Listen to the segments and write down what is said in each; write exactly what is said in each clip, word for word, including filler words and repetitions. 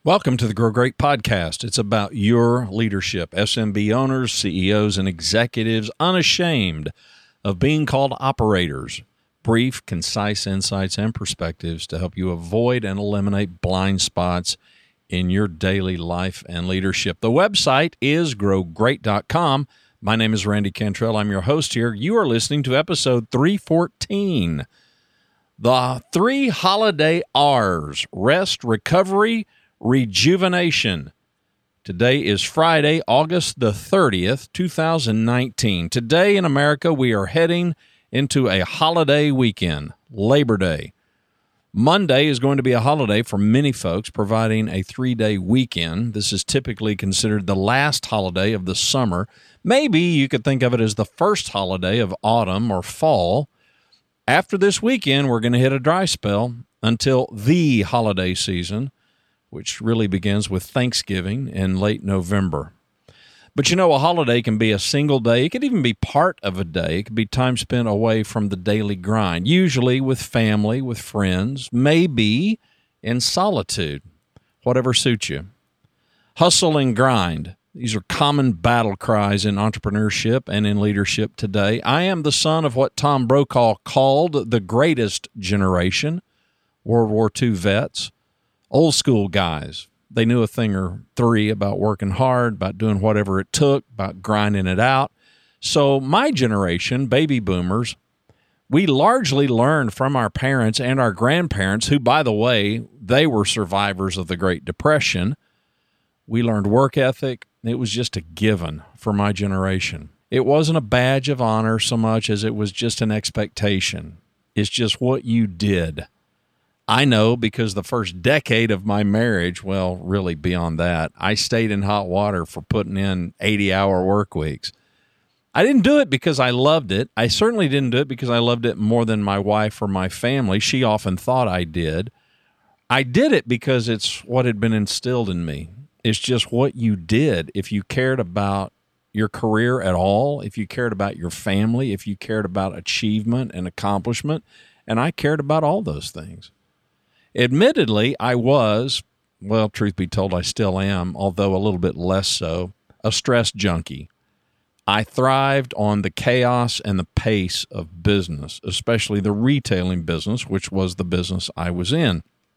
Welcome to the Grow Great Podcast. It's about your leadership. S M B owners, C E Os, and executives unashamed of being called operators. Brief, concise insights and perspectives to help you avoid and eliminate blind spots in your daily life and leadership. The website is grow great dot com. My name is Randy Cantrell. I'm your host here. You are listening to episode three fourteen. The three holiday R's: rest, recovery, rejuvenation. Today is Friday, August the thirtieth, two thousand nineteen. Today in America, we are heading into a holiday weekend, Labor Day. Monday is going to be a holiday for many folks, providing a three-day weekend. This is typically considered the last holiday of the summer. Maybe you could think of it as the first holiday of autumn or fall. After this weekend, we're going to hit a dry spell until the holiday season, which really begins with Thanksgiving in late November. But you know, a holiday can be a single day. It could even be part of a day. It could be time spent away from the daily grind, usually with family, with friends, maybe in solitude, whatever suits you. Hustle and grind. These are common battle cries in entrepreneurship and in leadership today. I am the son of what Tom Brokaw called the greatest generation, World War Two vets. Old school guys. They knew a thing or three about working hard, about doing whatever it took, about grinding it out. So my generation, baby boomers, we largely learned from our parents and our grandparents, who, by the way, they were survivors of the Great Depression. We learned work ethic. It was just a given for my generation. It wasn't a badge of honor so much as it was just an expectation. It's just what you did. I know because the first decade of my marriage, well, really beyond that, I stayed in hot water for putting in eighty-hour work weeks. I didn't do it because I loved it. I certainly didn't do it because I loved it more than my wife or my family. She often thought I did. I did it because it's what had been instilled in me. It's just what you did. If you cared about your career at all, if you cared about your family, if you cared about achievement and accomplishment, and I cared about all those things. Admittedly, I was, well, truth be told, I still am, although a little bit less so, a stress junkie. I thrived on the chaos and the pace of business, especially the retailing business, which was the business I was in.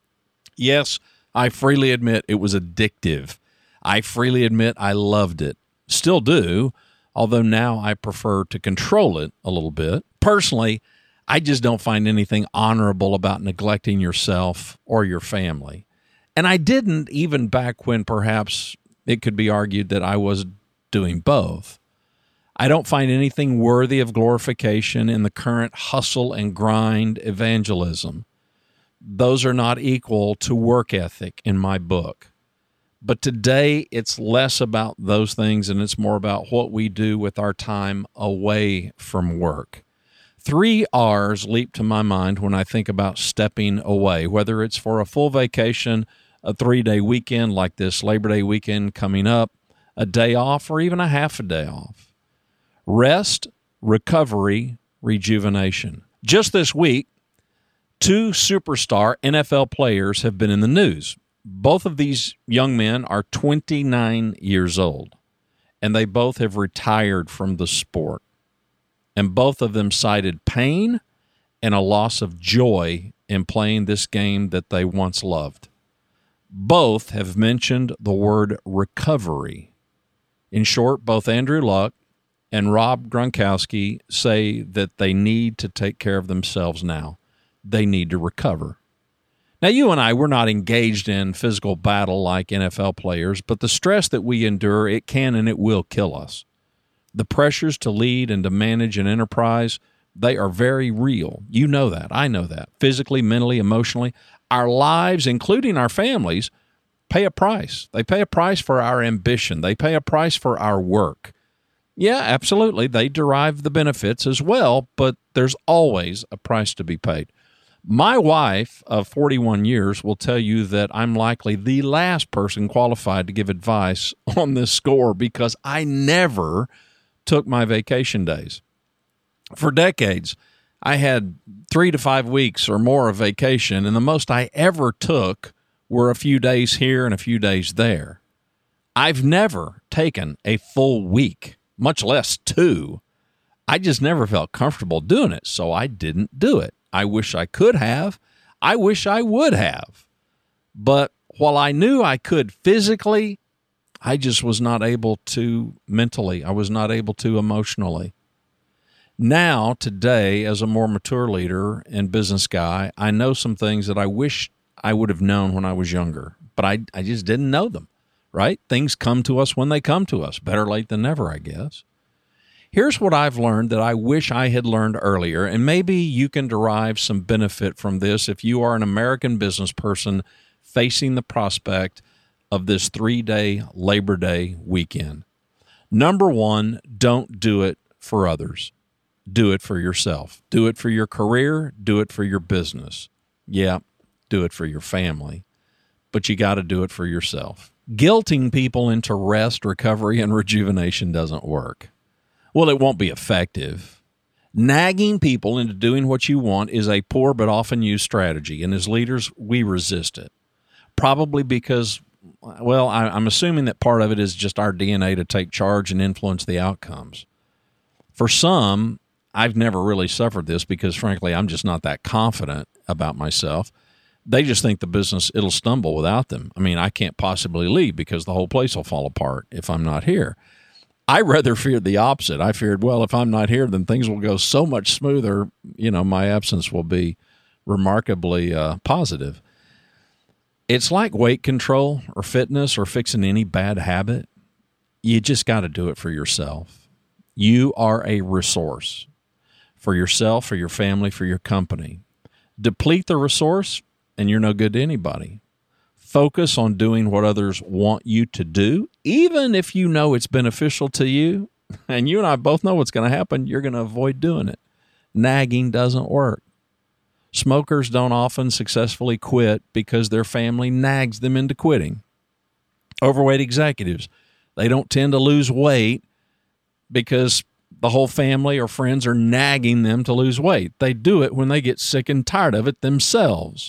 Yes, I freely admit it was addictive. I freely admit I loved it. Still do, although now I prefer to control it a little bit. Personally, I just don't find anything honorable about neglecting yourself or your family. And I didn't even back when perhaps it could be argued that I was doing both. I don't find anything worthy of glorification in the current hustle and grind evangelism. Those are not equal to work ethic in my book. But today it's less about those things and it's more about what we do with our time away from work. Three R's leap to my mind when I think about stepping away, whether it's for a full vacation, a three-day weekend like this Labor Day weekend coming up, a day off, or even a half a day off. Rest, recovery, rejuvenation. Just this week, two superstar N F L players have been in the news. Both of these young men are twenty-nine years old, and they both have retired from the sport. And both of them cited pain and a loss of joy in playing this game that they once loved. Both have mentioned the word recovery. In short, both Andrew Luck and Rob Gronkowski say that they need to take care of themselves now. They need to recover. Now, you and I, we're not engaged in physical battle like N F L players, but the stress that we endure, it can and it will kill us. The pressures to lead and to manage an enterprise, they are very real. You know that. I know that. Physically, mentally, emotionally. Our lives, including our families, pay a price. They pay a price for our ambition. They pay a price for our work. Yeah, absolutely. They derive the benefits as well, but there's always a price to be paid. My wife of forty-one years will tell you that I'm likely the last person qualified to give advice on this score because I never took my vacation days. For decades, I had three to five weeks or more of vacation, and the most I ever took we're a few days here and a few days there. I've never taken a full week, much less two. I just never felt comfortable doing it, so I didn't do it. I wish I could have. I wish I would have. But while I knew I could physically, I just was not able to mentally. I was not able to emotionally. Now, today, as a more mature leader and business guy, I know some things that I wish I would have known when I was younger, but I, I just didn't know them, right? Things come to us when they come to us. Better late than never, I guess. Here's what I've learned that I wish I had learned earlier, and maybe you can derive some benefit from this if you are an American business person facing the prospect of this three-day Labor Day weekend. Number one, don't do it for others. Do it for yourself. Do it for your career. Do it for your business. Yeah, do it for your family. But you got to do it for yourself. Guilting people into rest, recovery, and rejuvenation doesn't work. Well, it won't be effective. Nagging people into doing what you want is a poor but often used strategy, and as leaders, we resist it. Probably because, well, I, I'm assuming that part of it is just our D N A to take charge and influence the outcomes. For some, I've never really suffered this because, frankly, I'm just not that confident about myself. They just think the business, it'll stumble without them. I mean, I can't possibly leave because the whole place will fall apart if I'm not here. I rather feared the opposite. I feared, well, if I'm not here, then things will go so much smoother. You know, my absence will be remarkably uh, positive. It's like weight control or fitness or fixing any bad habit. You just got to do it for yourself. You are a resource for yourself, for your family, for your company. Deplete the resource, and you're no good to anybody. Focus on doing what others want you to do, even if you know it's beneficial to you, and you and I both know what's going to happen, you're going to avoid doing it. Nagging doesn't work. Smokers don't often successfully quit because their family nags them into quitting. Overweight executives, they don't tend to lose weight because the whole family or friends are nagging them to lose weight. They do it when they get sick and tired of it themselves,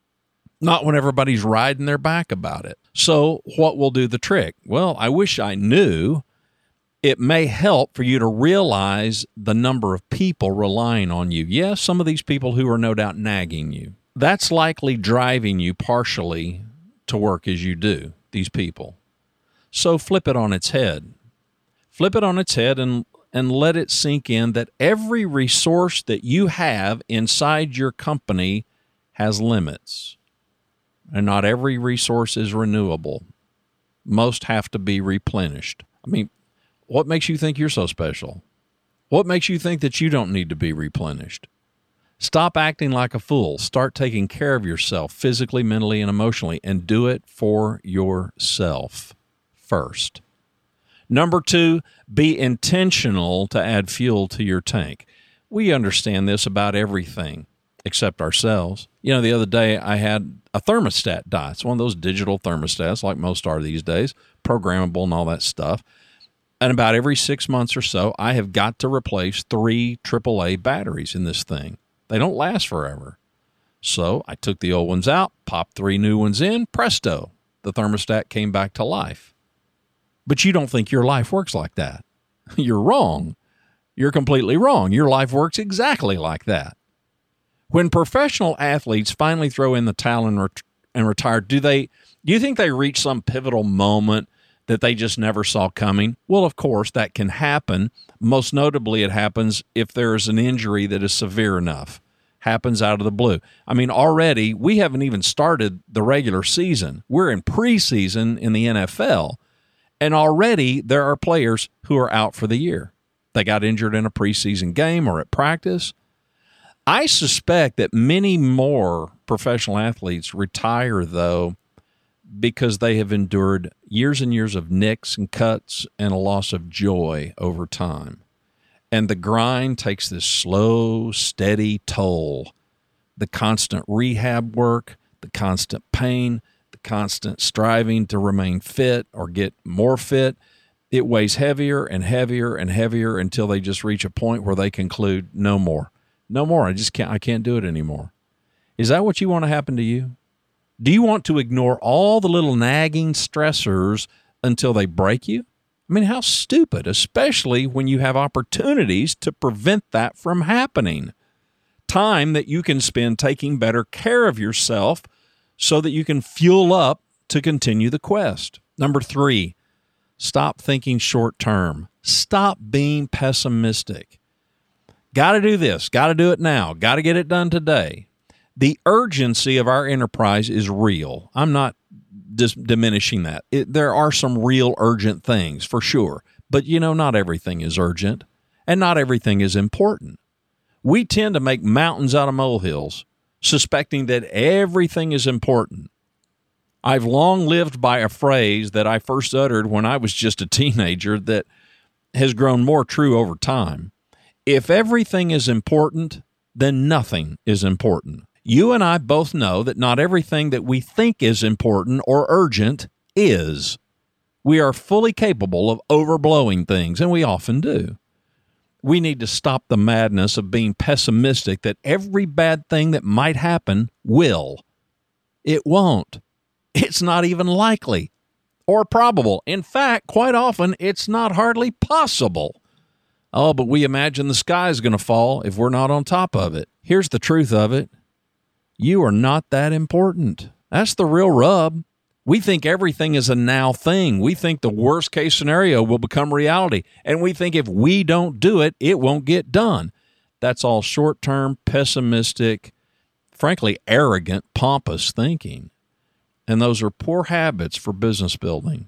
not when everybody's riding their back about it. So what will do the trick? Well, I wish I knew. It may help for you to realize the number of people relying on you. Yes, some of these people who are no doubt nagging you. That's likely driving you partially to work as you do, these people. So flip it on its head. Flip it on its head and, and let it sink in that every resource that you have inside your company has limits. And not every resource is renewable. Most have to be replenished. I mean, what makes you think you're so special? What makes you think that you don't need to be replenished? Stop acting like a fool. Start taking care of yourself physically, mentally, and emotionally, and do it for yourself first. Number two, be intentional to add fuel to your tank. We understand this about everything except ourselves. You know, the other day I had a thermostat die. It's one of those digital thermostats like most are these days, programmable and all that stuff. And about every six months or so, I have got to replace three triple A batteries in this thing. They don't last forever. So I took the old ones out, popped three new ones in, presto, the thermostat came back to life. But you don't think your life works like that. You're wrong. You're completely wrong. Your life works exactly like that. When professional athletes finally throw in the towel and, ret- and retire, do they? Do you think they reach some pivotal moment that they just never saw coming? Well, of course, that can happen. Most notably, it happens if there is an injury that is severe enough. Happens out of the blue. I mean, already, we haven't even started the regular season. We're in preseason in the N F L, and already there are players who are out for the year. They got injured in a preseason game or at practice. I suspect that many more professional athletes retire, though, because they have endured years and years of nicks and cuts and a loss of joy over time. And the grind takes this slow, steady toll. The constant rehab work, the constant pain, the constant striving to remain fit or get more fit, it weighs heavier and heavier and heavier until they just reach a point where they conclude, no more. No more. I just can't, I can't do it anymore. Is that what you want to happen to you? Do you want to ignore all the little nagging stressors until they break you? I mean, how stupid, especially when you have opportunities to prevent that from happening. Time that you can spend taking better care of yourself so that you can fuel up to continue the quest. Number three, stop thinking short term. Stop being pessimistic. Got to do this. Got to do it now. Got to get it done today. The urgency of our enterprise is real. I'm not dis- diminishing that. It, there are some real urgent things for sure. But, you know, not everything is urgent and not everything is important. We tend to make mountains out of molehills, suspecting that everything is important. I've long lived by a phrase that I first uttered when I was just a teenager that has grown more true over time. If everything is important, then nothing is important. You and I both know that not everything that we think is important or urgent is. We are fully capable of overblowing things, and we often do. We need to stop the madness of being pessimistic that every bad thing that might happen will. It won't. It's not even likely or probable. In fact, quite often, it's not hardly possible. Oh, but we imagine the sky is going to fall if we're not on top of it. Here's the truth of it. You are not that important. That's the real rub. We think everything is a now thing. We think the worst case scenario will become reality. And we think if we don't do it, it won't get done. That's all short-term, pessimistic, frankly, arrogant, pompous thinking. And those are poor habits for business building.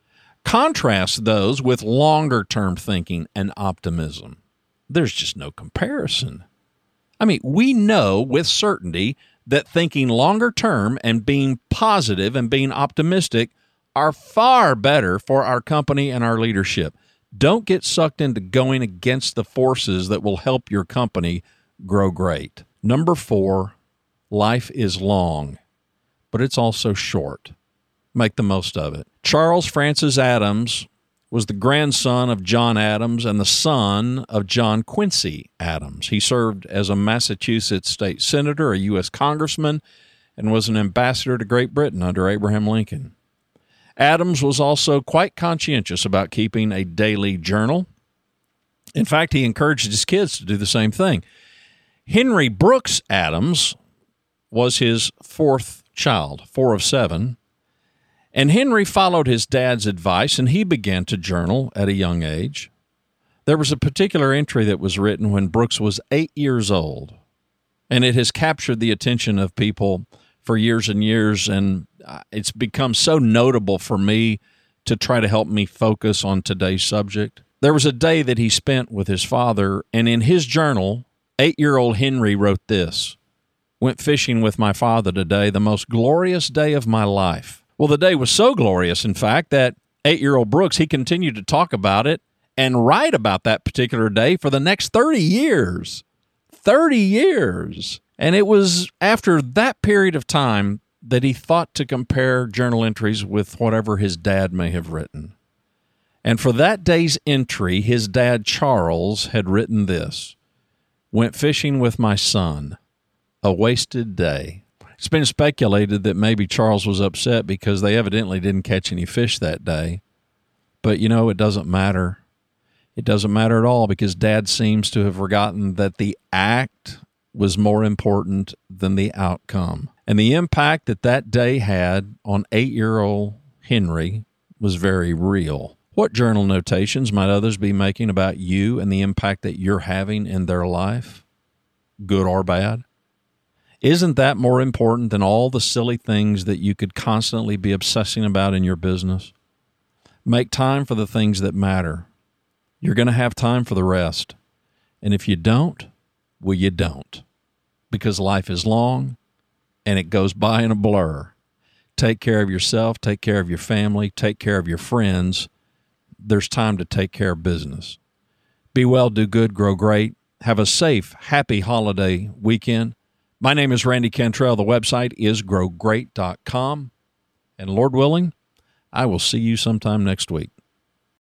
Contrast those with longer-term thinking and optimism. There's just no comparison. I mean, we know with certainty that thinking longer term and being positive and being optimistic are far better for our company and our leadership. Don't get sucked into going against the forces that will help your company grow great. Number four, life is long, but it's also short. Make the most of it. Charles Francis Adams was the grandson of John Adams and the son of John Quincy Adams. He served as a Massachusetts state senator, a U S congressman, and was an ambassador to Great Britain under Abraham Lincoln. Adams was also quite conscientious about keeping a daily journal. In fact, he encouraged his kids to do the same thing. Henry Brooks Adams was his fourth child, four of seven. And Henry followed his dad's advice, and he began to journal at a young age. There was a particular entry that was written when Brooks was eight years old, and it has captured the attention of people for years and years, and it's become so notable for me to try to help me focus on today's subject. There was a day that he spent with his father, and in his journal, eight-year-old Henry wrote this: "Went fishing with my father today, the most glorious day of my life." Well, the day was so glorious, in fact, that eight-year-old Brooks, he continued to talk about it and write about that particular day for the next thirty years. thirty years. And it was after that period of time that he thought to compare journal entries with whatever his dad may have written. And for that day's entry, his dad, Charles, had written this: "Went fishing with my son. A wasted day." It's been speculated that maybe Charles was upset because they evidently didn't catch any fish that day. But, you know, it doesn't matter. It doesn't matter at all because Dad seems to have forgotten that the act was more important than the outcome. And the impact that that day had on eight-year-old Henry was very real. What journal notations might others be making about you and the impact that you're having in their life, good or bad? Isn't that more important than all the silly things that you could constantly be obsessing about in your business? Make time for the things that matter. You're going to have time for the rest. And if you don't, well, you don't. Because life is long and it goes by in a blur. Take care of yourself, take care of your family, take care of your friends. There's time to take care of business. Be well, do good, grow great. Have a safe, happy holiday weekend. My name is Randy Cantrell. The website is grow great dot com. And Lord willing, I will see you sometime next week.